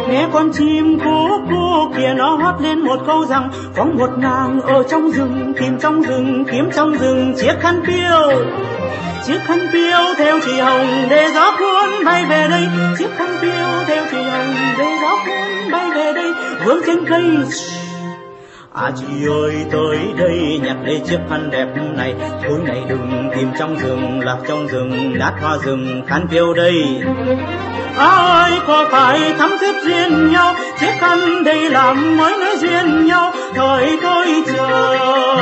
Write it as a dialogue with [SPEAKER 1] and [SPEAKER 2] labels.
[SPEAKER 1] nghe con chim cu kia nó hót lên một câu rằng có một nàng ở trong rừng, tìm trong rừng chiếc khăn piêu theo chị hồng để gió cuốn bay về đây, chiếc khăn piêu theo chị hồng để gió cuốn bay về đây, vương trên cây. À chị ơi tới đây nhặt lấy chiếc khăn đẹp này, thôi này đừng tìm trong rừng, lạc trong rừng ngát hoa rừng khăn piêu đây. Ai có phải thắm thiết duyên nhau, chiếc khăn đây làm mới nói duyên nhau, thời tôi chờ